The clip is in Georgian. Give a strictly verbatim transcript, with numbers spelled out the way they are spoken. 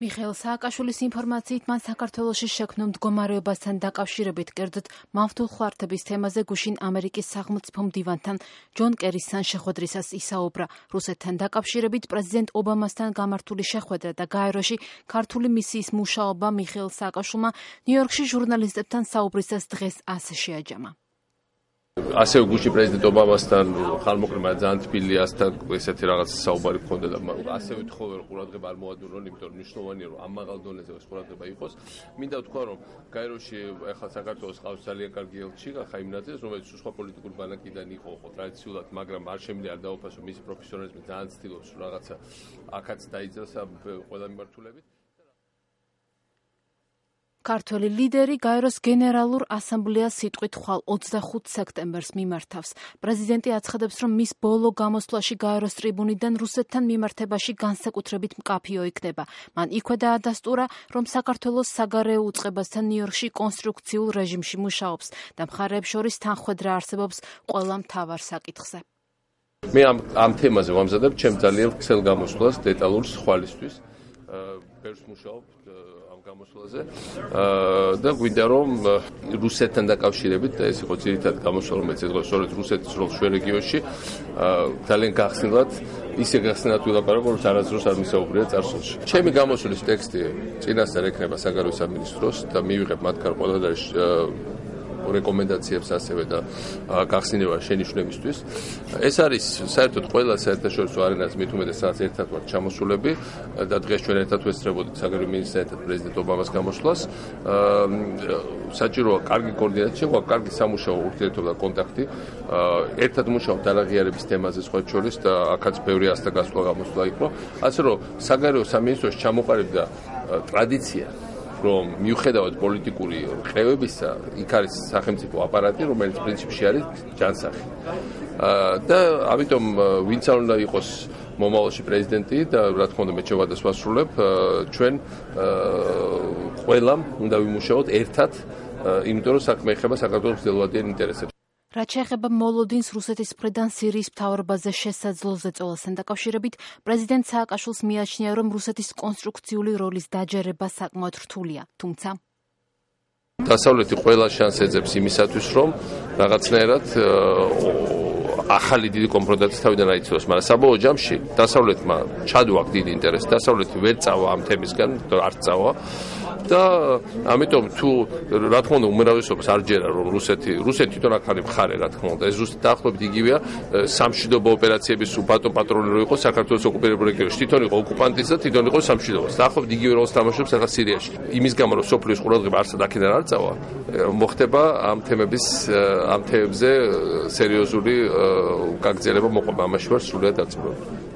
მიხეილ სააკაშვილის ინფორმაციით, მან საქართველოში შექმნილ მდგომარეობასთან დაკავშირებით, კერძოდ მავთულ ხვართების თემაზე გუშინ ამერიკის სახელმწიფო მდივანთან ჯონ კერისთან შეხვედრისას ისაუბრა. რუსეთთან დაკავშირებით პრეზიდენტ ობამასთან გამართული შეხვედრა და გაეროში ქართული მისიის მუშაობა მიხეილ სააკაშვილმა ნიუ-იორკში ჟურნალისტებთან საუბრისას დღეს ასე შეაჯამა. ასევე გუშინ პრეზიდენტ ობამასთან ხალმოკლება ძალიან თბილი ასთან ესეთი რაღაც საუბარი გქონდა და ასევე თხოვე რომ ყურადღება არ მოადუნონ, იმიტომ რომ მნიშვნელოვანია რომ ამ მაღალ დონეზე ყურადღება იყოს. მინდა ვთქვა რომ გაეროში ახლა საქართველოს ყავს ძალიან კარგი ელჩი ხაიმნაძე, რომელიც სხვა პოლიტიკური ბანაკიდან იყო ტრადიციულად, მაგრამ არ შემიძლია არ დაუფასო მისი პროფესიონალიზმი, ძალიან ცდილობს რაღაცა აქაც დაიძრას ყველა მიმართულებით. ქართველი ლიდერი გაეროს გენერალურ ასამბლეას სიტყვით ხვალ ოცდახუთ სექტემბერს მიმართავს. პრეზიდენტი აცხადებს, რომ მის ბოლო გამოსვლაში გაეროს ტრიბუნიდან რუსეთთან მიმართებაში განსაკუთრებით მკაფიო იქნება. მან იქვე დაადასტურა, რომ საქართველოს საგარეო უწყებასთან ნიუ-იორკში კონსტრუქციულ რეჟიმში მუშაობს და მხარეებს შორის თანხმედრა არსებობს ყველა მთავარ საკითხზე. მე ამ ამ თემაზე ვამზადებ ჩემ ძალიან ვრცელ გამოსვლას დეტალურ ხვალისთვის. ბევრს მუშაობ ამ გამოსვლაზე და გვინდა რომ რუსეთთან დაკავშირებით და ეს იყო ძირითადად გამოსვლა, რომელიც ეძღვნება სწორედ რუსეთის როლს ჩვენ რეგიონში, ძალიან გახსნილად ისე გახსნილად ვილაპარაკო, რომ არასდროს არ მისაუბრია წარსულში. ჩემი გამოსვლის ტექსტი წინასწარ ექნება საგარეო სამინისტროს და მივიღებ მათგან ყველადღე რეკომენდაციებს ასევე და გახსნილება შენიშვნებისთვის. ეს არის საერთოდ ყველა საერთაშორისო არენაზე მით უმეტეს სადაც ერთად ვართ ჩამოსულები და დღეს ჩვენ ერთად ვესწრებოდით საგარეო მინისტრთან პრეზიდენტ ობამას გამოსვლას. საჭიროა კარგი კოორდინაცია, კარგი სამუშაო ურთიერთობა და კონტაქტი. ერთად მუშაობთ არაღიარების თემაზე სხვა შორის და აქაც ბევრი ასთა გასვლა გამოსვლა იყო. ასე რომ საგარეო სამინისტროში ჩამოყალიბდა ტრადიცია, რომ მიუხედავად პოლიტიკური ყევებისა, იქ არის სახელმწიფო აპარატი, რომელიც პრინციპში არის ჯანსაღი. და ამიტომ ვინც არ უნდა იყოს მომავალში პრეზიდენტი და რა თქმა უნდა მე შევადას ვასრულებ, ჩვენ ყველამ უნდა ვიმუშაოთ ერთად, იმიტომ რომ საქმე ეხება საქართველოს ძველვადიან ინტერესებს. რაც შეეხება მოლოდინს რუსეთის მხრიდან სირიის მთავრობაზე შესაძლო ზეწოლასთან დაკავშირებით, პრეზიდენტ სააკაშვილს მიაჩნია, რომ რუსეთის კონსტრუქციული როლის დაჯერება საკმაოდ რთულია, თუმცა დასავლეთი ყველა შანსს ეძებს იმისათვის, რომ რაღაცნაირად ახალი დიდი კონფრონტაცია თავიდან აიცილოს, მაგრამ საბოლოო ჯამში დასავლეთმა ჩადო აქვს დიდი ინტერესი, დასავლეთი ვერ წავა ამ თემისგან, არ წავა. და ამიტომ თუ რა თქმა უნდა უმრავლესობას არ ჯერა რომ რუსეთი რუსეთი თვითონ აქ არის მხარე, რა თქმა უნდა ეს ზუსტად დაახლოებით იგივეა სამშვიდობო ოპერაციების ბატონ პატრონი რო იყო საქართველოს ოკუპირებულ რეგიონში, თვითონ იყო ოკუპანტიც და თვითონ იყო სამშვიდობოს. დაახლოებით იგივე როლს თამაშობს ახლა სირიაში. იმის გამო რომ სოფლის ყურადღება არსად აქედან არ წავა, მოხდება ამ თემების ამ თემებზე სერიოზული გაგრძელება მოყვება, ამაში ვარ სრულიად დაწესებული.